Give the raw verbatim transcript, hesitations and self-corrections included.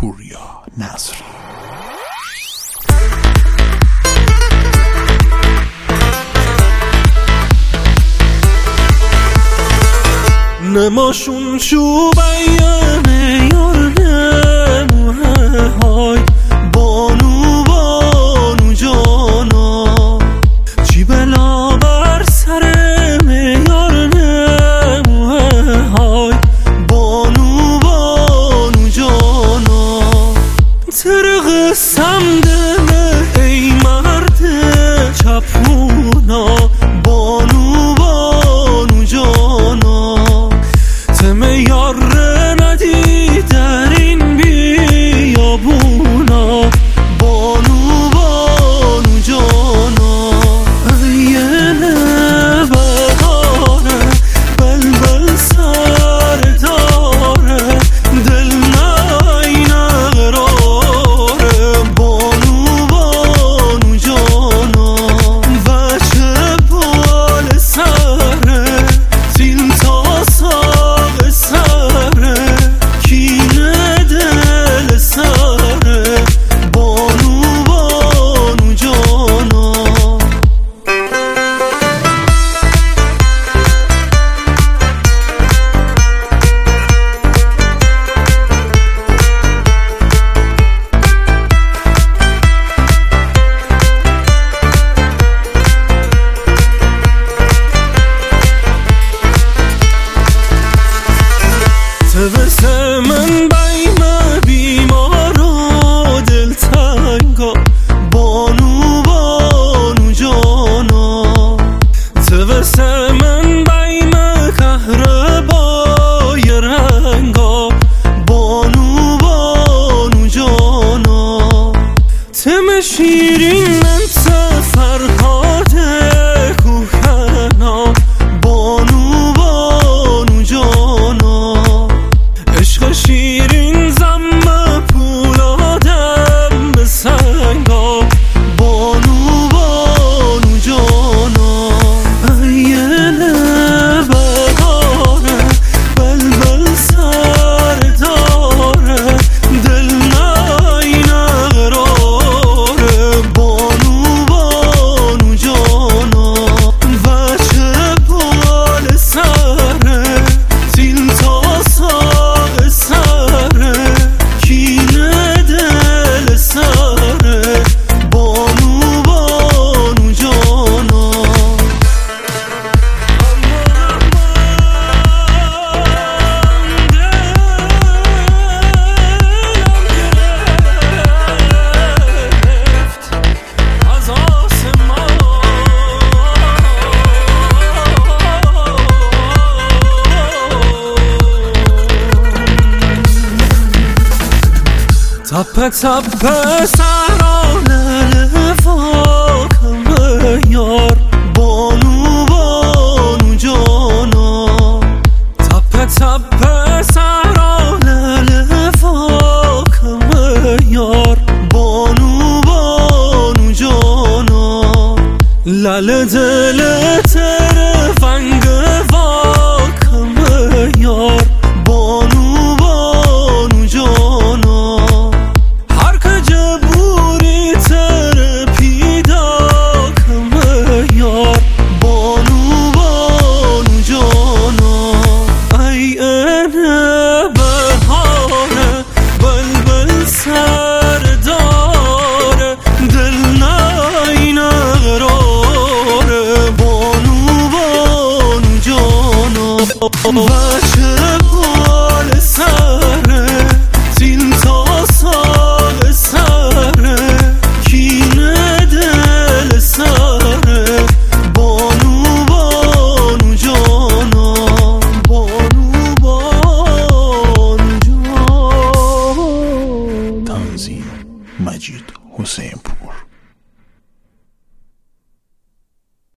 پوریا نصری. نماشون شو بیانه یار نموه های بانو بانو جانا چی بلا بر سر میار نموه های بانو بانو جانا ترق سمده ای مرد چپونا بانو بانو جانا تمه یار ندی در این بیابونا بانو بانو جانا اینه بهاره بلبل سر داره دل ناینه قراره بانو بانو جانا وچه بال سره تیل تا ساق سره کینه دل سره بانو بانو جانا تبس من بیم بیمار و دلتنگا بانو بانو جانا تبس من بیم کهربای رنگا بانو بانو جانا تم شیرین من سفرهات کوهنا بانو بانو جانا عشق شیرین زم پولادم به سنگا بانو بانو جانا اینه بهاره بلبل سر داره دل ناینه قراره بانو بانو جانا وچه بال سره تیل تا ساق سره کینه دل سره بانو بانو جانا از آسمان تپه تپه سرانه لفاکم یار بانو بانو جانا تپه تپه سرانه لفاکم یار بانو بانو جانا لل دل ترفنگ واکم یار بانو بانو جانا هر که بوری تر پیدا کم یار بانو بانو جانا اینه بهاره بلبل سر داره دل ناینه قراره بانو بانو جانا وچه